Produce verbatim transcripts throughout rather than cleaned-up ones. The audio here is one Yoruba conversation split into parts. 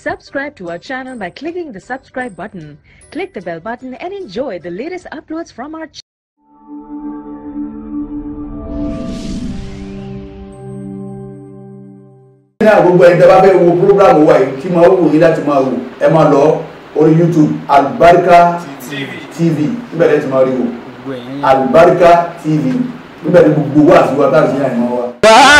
Subscribe to our channel by clicking the subscribe button. Click the bell button and enjoy the latest uploads from our channel. Gbogbo ẹni tẹ́ bá fẹ́ wo program wa yìí tí máa wò yín láti máa wò ẹ máa lọ orí YouTube Albarka T V níbẹ̀ lẹ́tí máa rí wò Albarka T V níbẹ̀ ní gbogbo wa àti wa tá a sì yàn ìmọ̀ wa.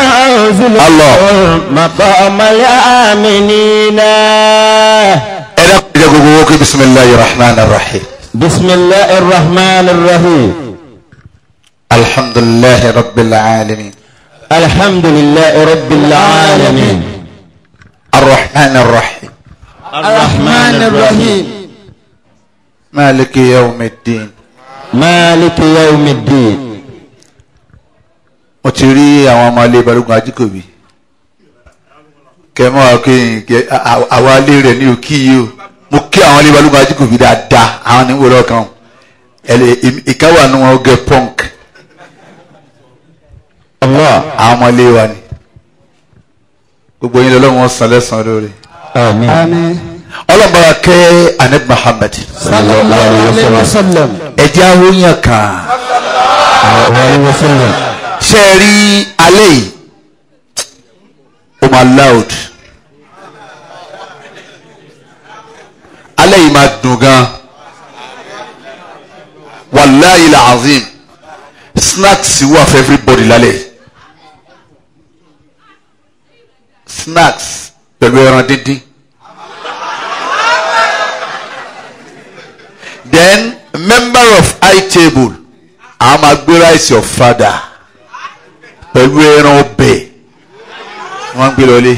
Allah maqamal aminina. ẹ dákun jẹ́ gbogbo wọ́n kí bisimilahi rahman rahim. Bismillahir rahmanir rahim. Alhamdulillahi rabbil alamin. Alhamdulillahi rabbil alamin. الرحمن الرحيم الرحمن الرحيم. مالك يوم الدين. مالك يوم الدين. mo ti rí àwọn ọmọ ilé Balógun Ajíkòbí kẹmọ́ akéyìn àwọn alé rẹ̀ ní òkí yìí o mo kí àwọn ilé Balógun Ajíkòbí dáadáa àwọn ní wòlọ́ kan ìkáwà ní wọn gẹ punk Allah àwọn ọmọ ilé wa ni gbogbo yín lọ́wọ́ san lẹ́san lórí. Àmín. Àmín. ọlọ́mọba kẹ́ Ànábì Muhammad sallallahu alaihi wasallam. ẹ̀jẹ̀ ahóyàn kan Alaihi wasallam. ṣe rí alẹ́ yìí ó máa loud alẹ́ yìí máa dùn gan wàláyé làzim snacks wà for everybody lálẹ́ snacks pẹ̀lú ẹran díndín then member of high table àwọn máa gbé rice of father pẹ̀lú ẹran ọbẹ̀ wọ́n ń gbé lọlé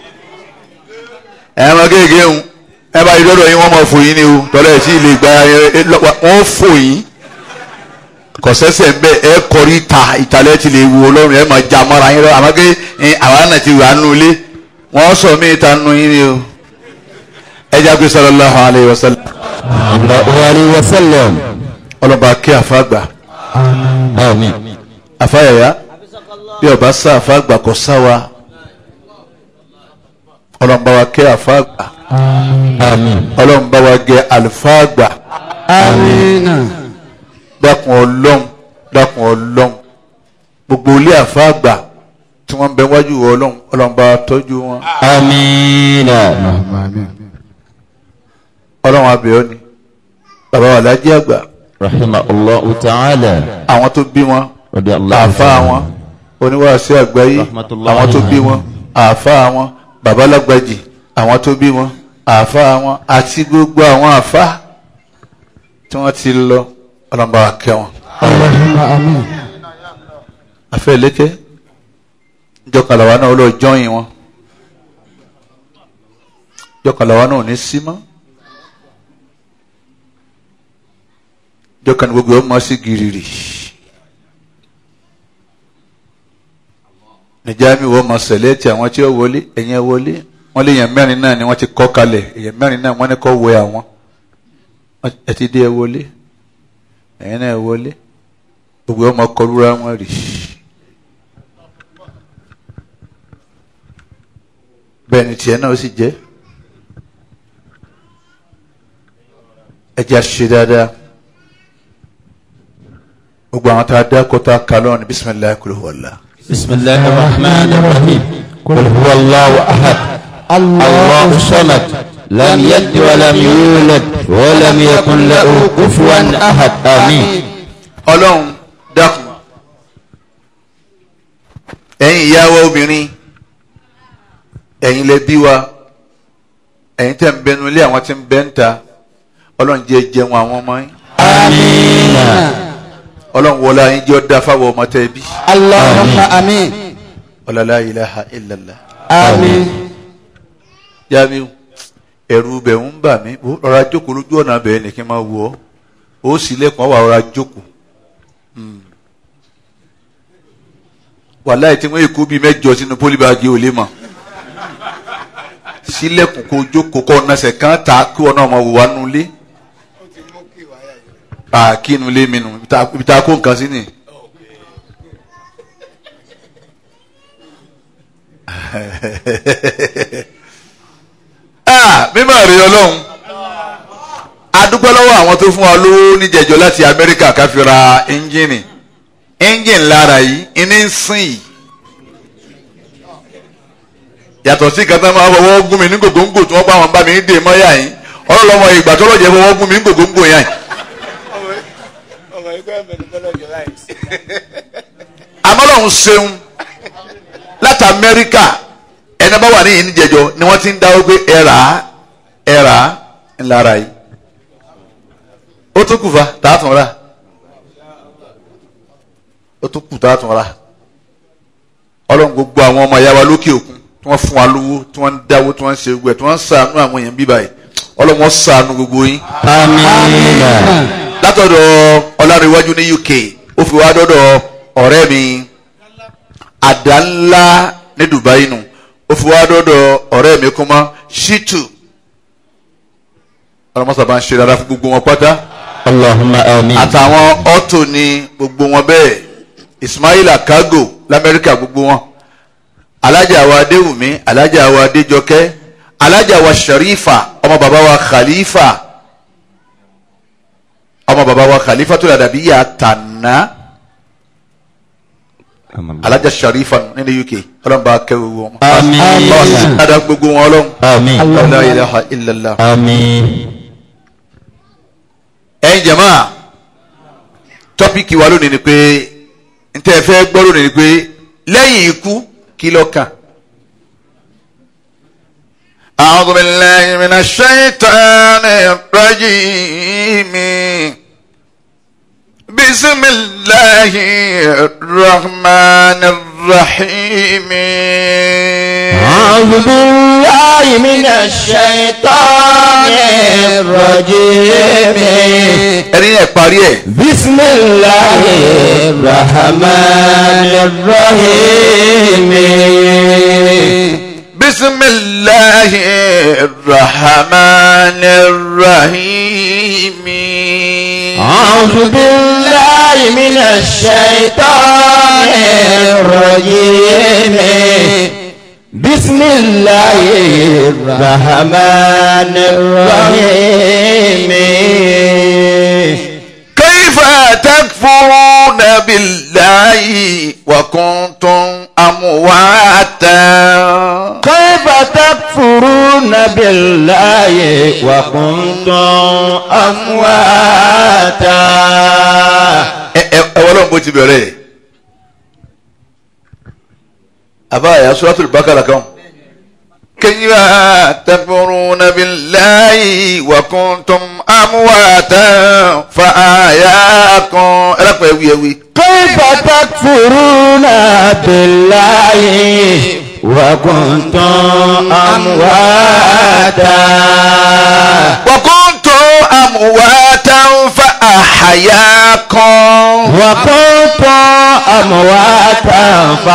ẹ̀rọ kéèké ń ẹ bá yí lọ́dọ̀ yín wọ́n máa fò yín ni o tọ́lẹ̀ tí ilé ìgbà wọ́n fò yín kọ̀sẹ́sẹ̀ ń bẹ́ ẹ kọrí ta ìtàlẹ́ ti lè wo ọlọ́run ẹ máa já mọ́ra yín lọ́wọ́ àmọ́ kí àwọn náà ti wà nù ilé wọ́n sọ mí ìta nù yín ni o ẹ jágbe sallallahu alaihi wasallam. Alaihi wasallam. ọlọ́ba kí àfàgbà Àmín. àfàyàyà bí ọba sá àfàgbà kò sá wa ọlọ́mọba wa kẹ́ àfàgbà Àmín. ọlọ́mọba wa gẹ àlùfáàgbà Àmín. dákun ọlọ́run dákun ọlọ́run gbogbo ilé àfàgbà tí wọ́n ń bẹ wájú ọlọ́run ọlọ́mọba wa tọ́jú wọn. Àmín. ọlọ́run abẹ́ọ́ ni bàbá wa lájí àgbà Rahimahullahu ta'ala. àwọn tó bí wọn àáfàá wọn oníwàásí àgbáyé àwọn tó bí wọn àáfàá wọn babalágbàjì àwọn tó bí wọn àáfàá wọn àti gbogbo àwọn àáfàá tí wọ́n ti lọ ọlọ́mọba wa kẹ́ wọn. Àmín. afẹ́ lékè jọkànlọ́wọ́ náà lọ jọyìn wọn jọkànlọ́wọ́ náà ò ní sí mọ́ jọkàn gbogbo ọmọ sí gírìrì nìjáàmì wọ́n mọ sẹ̀lẹ́tì àwọn tí ó wọlé ẹ̀yẹn wọlé wọ́n lè yàn mẹ́rin náà ni wọ́n ti kọ́ kalẹ̀ èyàn mẹ́rin náà wọ́n ní kọ́ wẹ àwọn ẹ ti dé ẹ wọlé ẹ̀yẹn náà wọlé gbogbo ọmọ kọlúra wọn rì bẹ́ẹ̀ ni tiẹ̀ náà ó sì jẹ́ ẹ jẹ́ àṣìṣe dáadáa gbogbo àwọn tá a dá kọ́ta kalọ́ ni bisimilayi kúlù wọ̀lá. Bismillahir rahmanir rahim. Qul huwallahu ahad. Allahu samad. Lam yalid wa lam yulad wa lam yakun lahu kufuwan ahad. Àmín. ọlọ́run dákun ẹ̀yin ìyàwó obìnrin ẹ̀yin lẹ bí wa ẹ̀yin tẹ́ ń bẹnu ilé àwọn tí ń bẹ ń ta ọlọ́run jẹ́ jẹun àwọn ọmọ yín. Àmín. ọlọ́run wọlé ayé jẹ́ ọ̀dà fáwọn ọmọ tẹ́ bí. Allahumma àmín. la ilaha illallah. Àmín. Jamiu ẹ̀rù bẹ̀ ń bà mí rọra jókòó lójú ọ̀nà bẹ̀rẹ̀ nìkan máa wù ọ́ ó sì lẹ́kùn ọ̀wà rọra jókòó. wàláì tí wọ́n èkó bíi mẹ́jọ sínú pólíbàgì ò lè mọ̀ sílẹ̀kùn kó jókòó kọ́ ọ̀nàṣẹ̀ kan ta kí wọn náà máa wò wá nulẹ̀ àkínú lé mi nù ibi tá a kó nǹkan sí ni. ah mímọ̀ rí ọlọ́run adúpẹ́ lọ́wọ́ àwọn tó fún wa lówó níjẹ̀jọ́ láti Amẹ́ríkà ká fi ra ẹ́ńjìnì ẹ́ńjìnì lára yìí iní ń sìn yìí yàtọ̀ sí kàtà máa fọwọ́ gún mi ní gògóńgò tí wọ́n bá wọn bá mi dè mọ́yà yìí ọlọ́lọ́mọ ìgbà tó lọ́jẹ́ fọwọ́ gún mi ní gògóńgò yẹn. amọ́lọ́hún ṣeun láti Amẹ́ríkà ẹni bá wà ní yìí níjẹ̀jọ́ ni wọ́n ti ń dáwọ́ pé ẹ̀rà ẹ̀rà ńlára yìí ó tún kù fa tààtùn ra ó tún kù tààtùn ra ọlọ́run gbogbo àwọn ọmọ ìyá wa lókè òkun tí wọ́n fún wa lówó tí wọ́n ń dáwó tí wọ́n ń ṣe gbogbo ẹ̀ tí wọ́n ń ṣàánú àwọn èèyàn bíbá yìí ọlọ́run wọ́n ṣàánú gbogbo yín. àmín. látọ̀dọ̀ ọlárẹ̀wájú ní U K ó fi wá dọ́dọ̀ ọ̀rẹ́ mi àdánlá ní Dubai nù ó fi wá dọ́dọ̀ ọ̀rẹ́ mi kúmọ́ Shitu ọlọ́mọ́sá bá ń ṣe dáadáa fún gbogbo wọn pátá. Allahumma amin. àtàwọn ọ̀tò ní gbogbo wọn bẹ́ẹ̀ Ismaila Kago l'Amẹ́ríkà gbogbo wọn alájà wa Adéwùmí alájà wa Adéjọkẹ́ alájà wa Sharifa ọmọ bàbá wa Khalifa ọmọ bàbá wa Khalifa tó dàbí yà tànà alájà Sharifa nínú U K ọlọ́run bá kẹ́ gbogbo wọn. àmín. ọlọ́run bá gbogbo wọn ọlọ́run. àmín. la ilaha illallah. àmín. ẹ̀yin jàmáà tọ́pìkì wa lónìí ni pé ntẹ́ ẹ fẹ́ gbọ́ lónìí ni pé lẹ́yìn ikú kí ló kàn. A'udhu billahi minash shaitanir rajim. Bismillahir rahmanir rahim. A'udhu billahi minash shaitanir rajim. ẹni ẹ parí ẹ. Bismillahir rahmanir rahim. Bismillahir rahmanir rahim. A'udhu billahi minash shaitanir rajim. Bismillahir rahmanir rahim. Kayfa takfuruna billahi wa kuntum amwatan. Kayfa takfuruna billahi wa kuntum amwata. ẹ ẹ wọ́n lọ́n bó ti bẹ̀rẹ̀ àbáyà Suratul Baqara kan. Kayfa takfuruna billahi wa kuntum amwatan fa ahyakum. ẹ lápẹ̀ ẹ̀wí ẹ̀wí. Kayfa takfuruna billahi wa kuntum amwata. wa kuntum amwatan fa ahyakum. Wa kuntum amwatan fa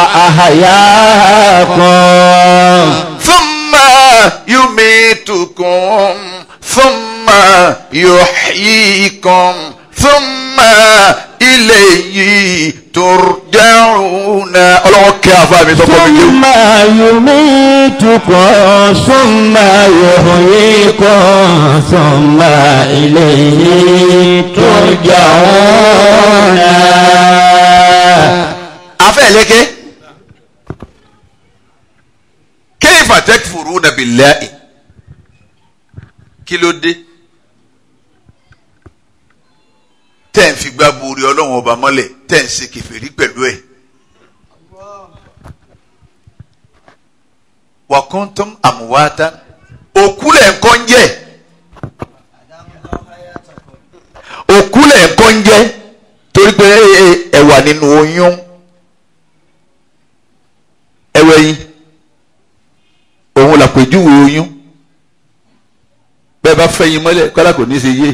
ahyakum. Thumma yumitukum thumma yuhyikum thumma ilayhi turja'una. ọlọ́wọ́ kẹ́ àfa mi sọ́kọ́ mi jẹun. Thumma yumitukum thumma yuhyikum thumma ilayhi turja'una. afẹ́ lẹ́kẹ́ kayfa takfuruna billahi kí ló dé tẹ́ ń fi gbá borí ọlọ́run ọba mọ́lẹ̀ tẹ́ ń ṣe kèfèrí pẹ̀lú ẹ̀. wa kuntum amwatan òkú lẹ̀ ń kọ́ ń jẹ́ òkú lẹ̀ ń kọ́ ń jẹ́ torí pé ẹ wà nínú oyún ẹwẹ́ yín òun làpèjúwe oyún bẹ́ẹ̀ bá fẹ́ yín mọ́lẹ̀ kọ́lá kò ní í ṣe yé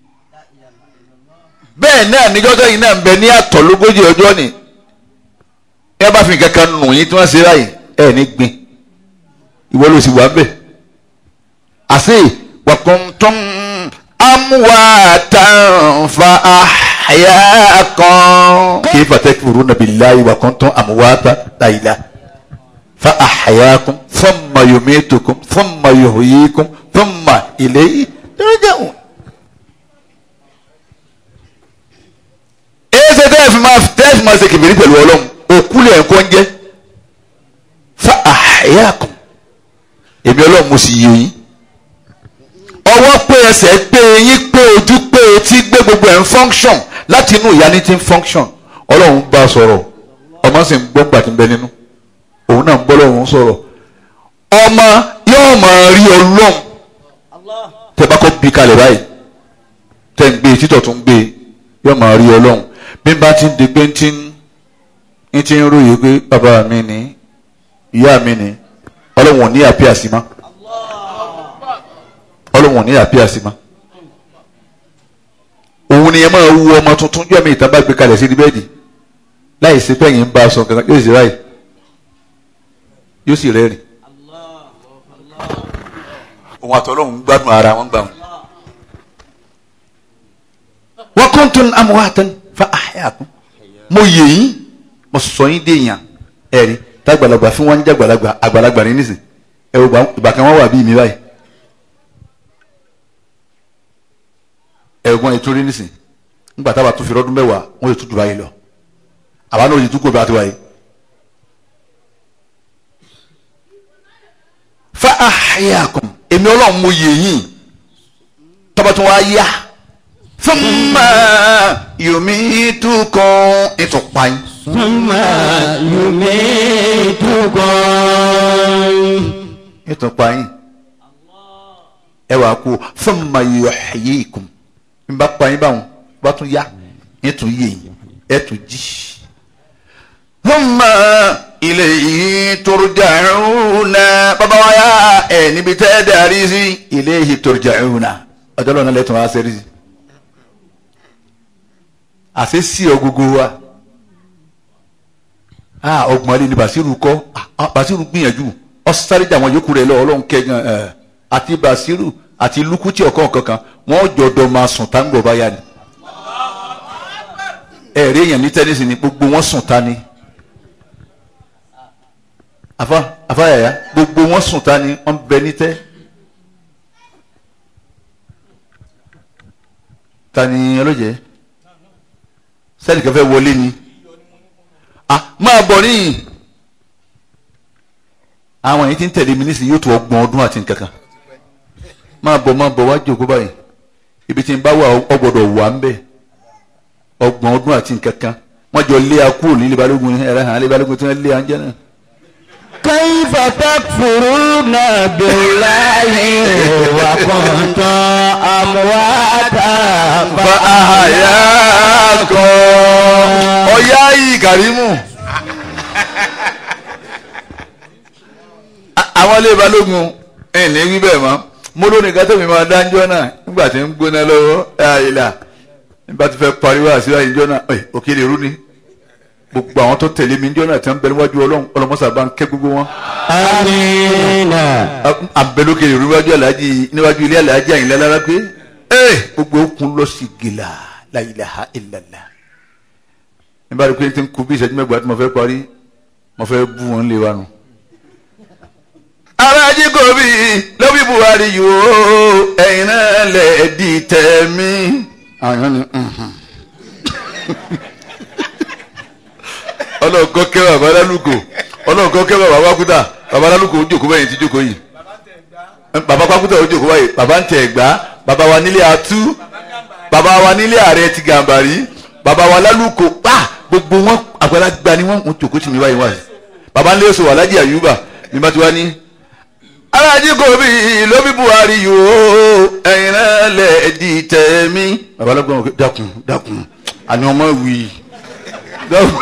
bẹ́ẹ̀ náà níjọ́ tẹ́yìn náà ń bẹ ní àtọ̀ lógójì ọjọ́ ni ẹ bá fi kankan nù yín tí wọ́n ṣe ráyè ẹ̀ ní gbin ìwọ ló sì wà bẹ́ẹ̀ àṣẹ wa kuntum amwatan fa ahyaakum kayfa takfuruna billahi wa kuntum amwatan la ilaha fa ahyaakum thumma yumitukum thumma yuhyikum thumma ilayhi turja'un. ẹsẹ̀ tẹ́ ẹ fi máa tẹ́ ẹ fi máa ṣe kìbìrì pẹ̀lú ọlọ́run òkú lẹ̀ ń kọ́ ń jẹ́ fa ahyaakum èmi ọlọ́run mo sì yẹ yín ọwọ́ pé ẹsẹ̀ pé eyín pé ojú pé etí gbé gbogbo ẹ̀ ń function láti inú ìyá ní ti ń function ọlọ́run bá a sọ̀rọ̀ ọmọ sì ń gbọ́ gbà tí ń bẹ nínú òun náà ń bọ́ lọ́run sọ̀rọ̀ ọmọ yóò máa rí ọlọ́run tẹ bá kọ́ bí kalẹ̀ báyìí tẹ ń gbé títọ̀ tó ń gbé yóò máa rí ọlọ́run bí n bá ti ń di pé ń ti ń ti ń ròyìn pé bàbá mi ní ìyá mi ní ọlọ́run ò ní àpíà sí ma ọlọ́run ò ní àpíà sí ma òun ni ẹ máa wu ọmọ tuntun jọ́ mi ìtàn bá gbé kalẹ̀ sí ní bẹ́ẹ̀dì láì sí pẹ́yìn ń bá a sọ kankan yóò sì ráì yóò sì rẹ́rìn òun àtọ́lọ́run gbádùn ara wọn gbà wọn. wa kuntum amwatan fa ahyaakum mo yè yín mo sọ yín déèyàn ẹ̀rí tágbàlagbà fún wọn ń jẹ́ àgbàlagbà àgbàlagbà ní nísìn ẹ wò ìgbà kan wọ́n wà bí mi báyìí ẹ̀gbọ́n ètò rí nísìn nígbà táwa tún fi rọ́dún mẹ́wàá wọ́n yóò tún dùn báyìí lọ àwa náà yìí tún kó bí a ti wáyé. fa ahyaakum èmi ọlọ́run mo yè yín tọ́ba tún wá yá thumma yumitukum ìtùpá yín. thumma yumitukum ìtùpá yín ẹ wàá kú thumma yuhyikum n bá pa yín báwọn bá tún yá ẹ tún yé yín ẹ tún jí. thumma ilayhi turja'una bàbá wa yá ẹ níbi tẹ́ ẹ darí sí ilayhi turja'una ọjọ́ lọ́nà lẹ́tọ̀ọ́ wá sẹ́rí sí. àṣẹ sí ọgógó wa ọgbọ̀n alẹ́ ni Basiru kọ́ Basiru gbìyànjú ọ̀sáré jà wọn yòókù rẹ̀ lọ ọlọ́run kẹ́gàn àti Basiru àti lukuti ọ̀kan kankan wọ́n jọ̀dọ̀ máa sùn tá ń gbọ̀ báyà ni ẹ̀rí èèyàn ní tẹ́nísì ni gbogbo wọn sùn ta ni afa afa yàyà gbogbo wọn sùn ta ni wọn bẹ ní tẹ́ ta ni ọlọ́jẹ́ sẹ́ni kẹfẹ́ wọlé ni ah máa bọ̀ níyìn àwọn yìí ti ń tẹ̀lé mi nísìnyí yóò tó ọgbọ̀n ọdún àti nǹkankan máa bọ̀ máa bọ̀ wá jókòó báyìí ibi tí n bá wà ọgbọ̀dọ̀ wà ń bẹ̀ ọgbọ̀n ọdún àti nǹkankan wọ́n jọ lé akú ní ilé balógun ẹ̀rẹ́ hàn lé balógun tí wọ́n lé àńjẹ́ náà. kayfa takfuruna billahi wa kuntum amwatan fa ahyaakum ọ̀yá yìí Kàrímù àwọn ilé balógun ẹ̀ ní wí bẹ́ẹ̀ mọ́ mo lónìí gátó mi máa dáńjọ́ náà nígbà tí ń gbóná lọ́wọ́ àìlà nígbà tí fẹ́ pariwo àṣírí àyíjọ́ náà òkèlè rú ni gbogbo àwọn tó tẹ̀lé mi níjọ́ náà tí wọ́n ń bẹ níwájú ọlọ́run ọlọ́mọṣà bá ń kẹ́ gbogbo wọn. àmín. àbẹ̀lókèlè rú níwájú aláàjì níwájú ilé aláàjì àyìnlá lára pé gbogbo okùn lọ sí gèlà la ilaha illallah. nígbà tí pé tí ń kú bí ìṣẹ́jú mẹ́gbàá tí mo fẹ́ parí mo fẹ́ bú wọn lé wa nù. alájí kò bí lọ́bí Buhari yìí ó ẹ̀yin náà lẹ̀ di tẹ̀mí. àwọn ni ọlọ́ọ̀kọ́ kẹ́ bàbá lálùkò ọlọ́ọ̀kọ́ kẹ́ bàbá wákútà bàbá lálùkò ó jókòó bẹ́yìn tí jókòó yìí bàbá wákútà ó jókòó báyìí bàbá ń tẹ̀ ẹ̀gbá bàbá wa nílé atú bàbá wa nílé ààrẹ ti Gàmbàrí bàbá wa lálùkò pa gbogbo wọn àgbàlagbà ni wọn ń jókòó tì mí báyìí wá bàbá ń lé oṣù Aláàjì Àyùbá ní bá ti wá ní. alájí kò bí lọ́bí Buhari yìí ó ẹ̀yin náà lẹ̀ di tẹ̀mí. bàbá lọ́gbọ̀n dákun dákun àní ọmọ wì dákun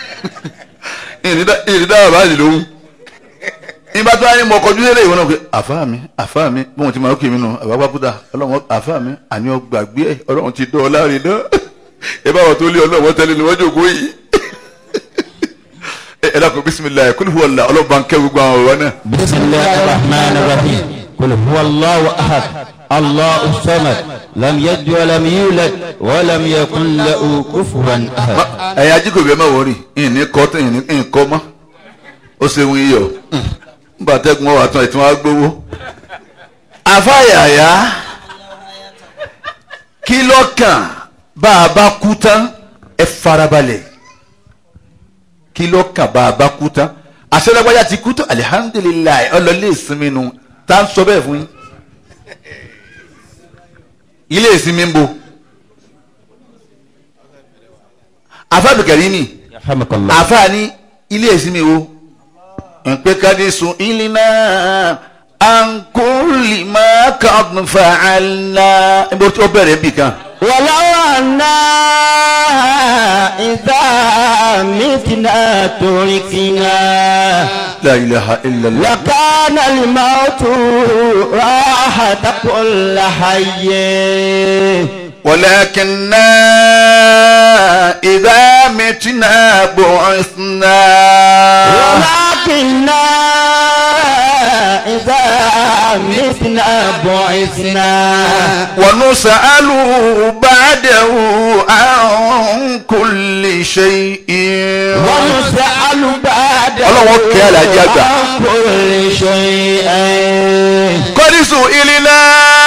ìrìndá bàbá yìí lóhùn ìbá tó ayé mọ kọjú lélẹ̀ ìwọ náà pé àfáà mi àfáà mi bí wọn ti máa kí mi nù àbábákúta ọlọ́run àfáà mi àní ọgbàgbé ẹ ọlọ́run ti dán ọ láàrin náà ẹ bá wọn tó lé ọlọ́run tẹ́lẹ̀ ní wọ́n jókòó yìí ẹ dákun bisimilayi kul huwa Allah ọlọ́run bá ń kẹ́ gbogbo àwọn ọ̀rọ̀ náà. bisimilayi rahman rahim kul huwa Allahu ahad Allahu samad lam yalid wa lam yulad wa lam yakun lahu kufuwan ahad. ẹ̀yin ajíkòbí ẹ má wọrí ìní kọ́ tó ìní kọ́ mọ́ ó ṣe ń yíyọ nígbà tẹ́gun ọ̀wà tán ìtún wá gbówó àfàyàyà kí lọ́kàn bá a bá kú tán ẹ farabalẹ̀ kí lọ́kàn bá a bá kú tán àṣẹlẹ́gbájá ti kú tán alihamdulilayi ọlọ́lé ìsinmi nu tá a sọ bẹ́ẹ̀ fún yín ilé ìsinmi ń bo àfàbìkẹ́rì ni àfà ní ilé ìsinmi wo npe kadisu ilina ankuli ma kan fa'alna ibo tí ó bẹ̀rẹ̀ bí kan. walaw anna idha mitna turikina. la ilaha illallah. lakana al-mautu rahata kulli hayy. ولكننا إذا متنا بعثنا. ولكننا إذا متنا بعثنا. ونسأل بعده عن كل شيء. ونسأل بعده عن كل شيء. قد سئلنا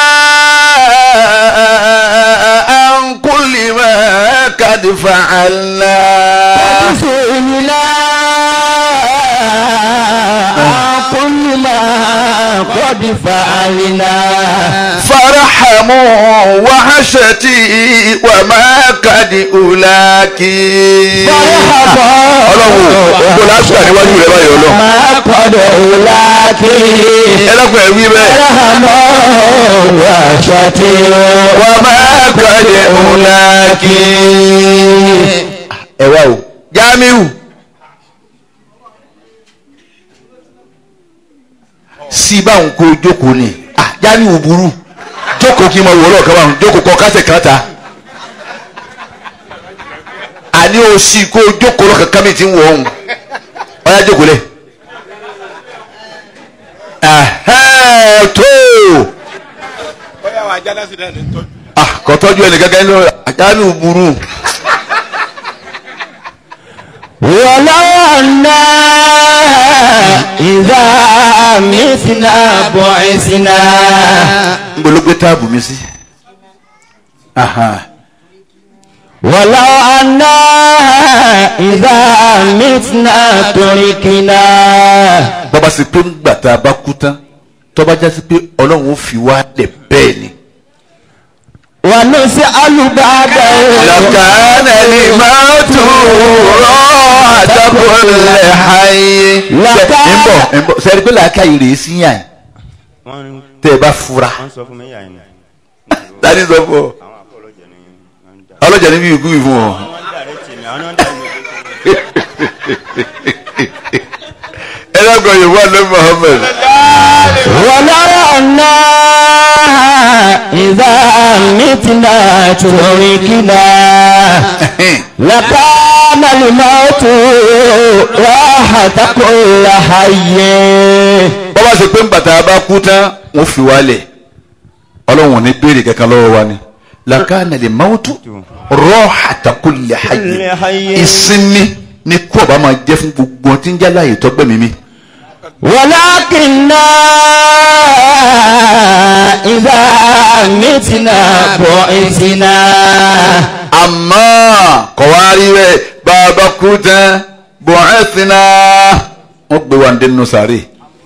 عن كل ما قد فعلنا. قد سئلنا عن كل ما قد فعلنا. فرحموا وحشتي وما قد أولاكي. فرحموا وحشتي وما قد أولاكي. فرحموا وحشتي وما قد أولاكي. ẹ wá o Jamiu sí báwọn kó jókòó ni ah Jamiu burú jókòó kí n máa wọlé ọ̀kan báwọn jókòó kọ kásẹ̀ kan ta àní o sì kó jókòó lọ́kàn kámi tí ń wọ̀ ọ́hún ọ̀yá jókòó lẹ̀ tó ah kò tọ́jú ẹnì gẹ́gẹ́ ní Jamiu burú. ولو أننا إذا متنا بعثنا. gbólógbé táàbù mi sí. ولو أننا إذا متنا تركنا. bọ́ba sì pé ńgbà tá a bá kú tán tọ́ba já sí pé ọlọ́run ó fi wá lẹ̀ bẹ́ẹ̀ ni. ونسأل بعده. لكان الموت راحة كل حي. ń bọ̀ sẹ́ni pé làákà yìí rèé sí yàn tẹ́ ẹ bá fura. tani sọ fún ọ ọlọ́jà níbi ìkú yìí fún ọ. ẹ lọ́gọ̀ yorùbá ló Muhammad. ولو أننا إذا متنا تركنا. لكان الموت راحة كل حي. bọ́bá ṣe pé ń bàtà bá kú tán wọ́n fi wálẹ̀ ọlọ́run ní béèrè kankan lọ́wọ́ wa ni. لكان الموت راحة كل حي. ìsinmi ni kú ọba máa jẹ́ fún gbogbo tí ń jẹ́ láàyè tọ́gbẹ́ mímí. ولكننا إذا متنا بعثنا. àmọ́ kò wá rí rẹ̀ bàbá kú tán بعثنا wọ́n gbé wa ń dénú sáré.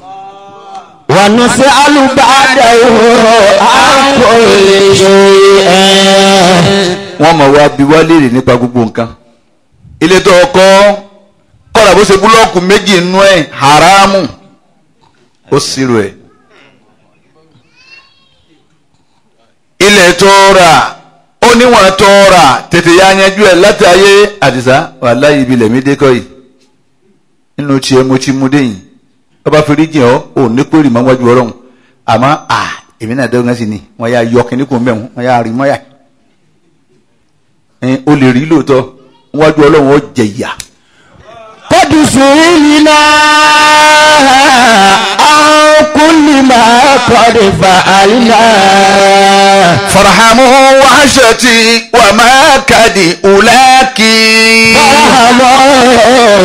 ونسأل بعده عن كل شيء. wọ́n mọ̀ wá bí wá léèrè nípa gbogbo nǹkan. ilé tó kọ́ kọ́ra bó ṣe búlọ́ọ̀kù méjì nú ẹ̀ haramu ó ṣírò ẹ̀. ilẹ̀ tó rà ó níwọ̀n tó rà tètè ya yanjú ẹ̀ láti ayé àdìsá wàláhì ibi lẹ̀mí dékọ́ yìí nínú tiẹ̀ mo ti mú dé yìí ọba fèrè jìn ọ́ ò ní pèrè máa wájú ọlọ́run àmọ́ à èmi náà dẹ́rù náà sì ni wọ́n yá yọ kínní kò mẹ́wọ̀n wọ́n yá rí mọ́yà ẹ̀ o lè rí lóòótọ́ wájú ọlọ́run ó jẹ ìyà. قد سئلنا عن كل ما قد فعلنا. فرحموا وحشتي وما قد أولاكي. فرحموا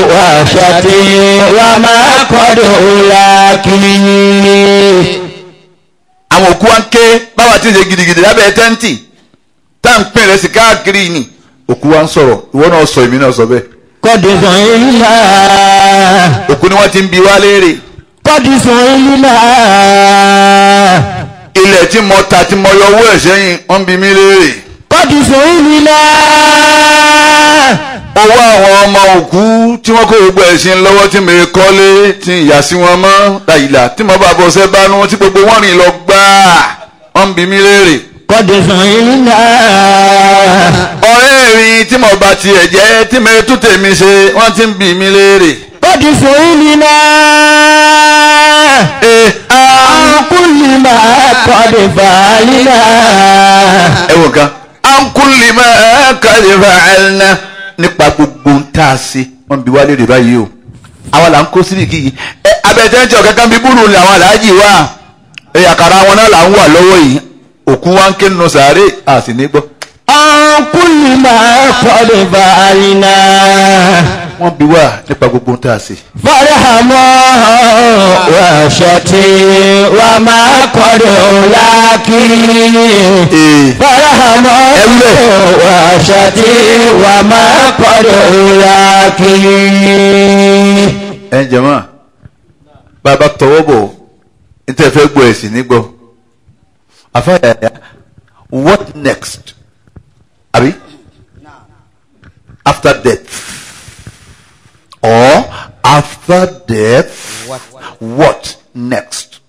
وحشتي وما قد أولاكي. àwọn òkú wa ń ké báwa ti ṣe gidigidi lábẹ́ tẹ́ǹtì tá à ń pín rẹ̀ sí káàkiri ni òkú wa ń sọ̀rọ̀ ìwọ náà sọ èmi náà sọ bẹ́ẹ̀. kọ́dùsùn ìlà. òkú ni wọ́n ti ń bi wá léèrè. kọ́dùsùn ìlà. ilẹ̀ tí mo ta tí mo yọ owó ẹ̀ sẹ́yìn wọ́n ń bi mí léèrè. kọ́dùsùn ìlà. owó àwọn ọmọ òkú tí wọ́n kó gbogbo ẹ̀sìn lọ́wọ́ tí mo kọ́lé tí ìyá sí wọn mọ́ láyìlá tí mo bá bọ́ sẹ́ bánú tí gbogbo wọn rìn lọ gbáà wọ́n ń bi mí léèrè. kọ́dùsùn ìlà. ọ̀rẹ́ mi tí mo bá tiẹ̀ jẹ́ tí mo tún tèmi ṣe wọ́n ti ń bi mí léèrè. kọ́dùsùn ìlà. ẹ àkúlì máa kọ́dù fàálínà. ẹ wò kan àkúlì máa kọ́dù fàálínà nípa gbogbo ń tá a ṣe wọ́n bi wá léèrè báyìí o àwọn là ń kó síbi kìí ẹ abẹ́tẹ́ńtì ọ̀kankan bíi búrú làwọn aláàjì wà ẹ àkàrà wọn náà là ń wà lọ́wọ́ yìí òkú wa ń ké nínú sàárè a sì ní gbọ́. àkúlì máa kọ́dù fàálínà. wọ́n bi wá nípa gbogbo ń tá a ṣe. farahamọ́ wà ṣàtì wà máa kọ́dù lákì. farahamọ́ wà ṣàtì wà máa kọ́dù lákì. ẹ jẹ̀mọ́ bàbá tọwọ́ bọ̀ ní tẹ́ fẹ́ gbọ́ ẹ̀sìn nígbọ́ afáyàyà what next abi after death or after death what, what next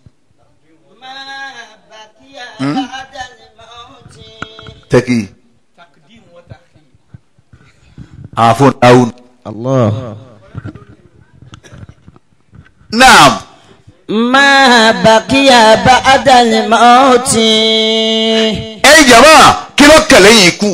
hmm? Teki afun aun Allah naam ma baqiya ba'da al-maut. ẹ̀yin jàmáà kí ló kẹ̀lé yín kú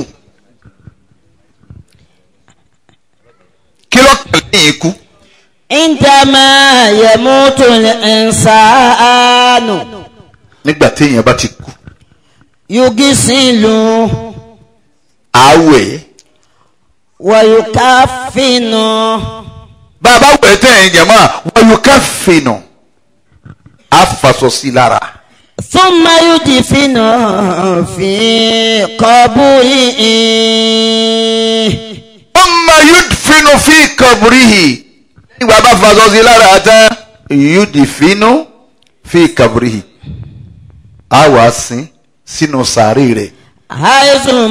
kí ló kẹ̀lé yín kú. indama yamutu al-insanu. nígbà téèyàn bá ti kú. yugisilu. àwẹ̀. wa yukafinu. bàbá wẹ̀ tẹ̀ ẹ̀yin jàmáà wa yukafinu. afaṣọ sí lára. thumma yudfinu fi qabrihi. thumma yudfinu fi qabrihi. nígbà bá faṣọ sí lára tán yudfinu fi qabrihi. a wá sin sínú sàárè rẹ̀.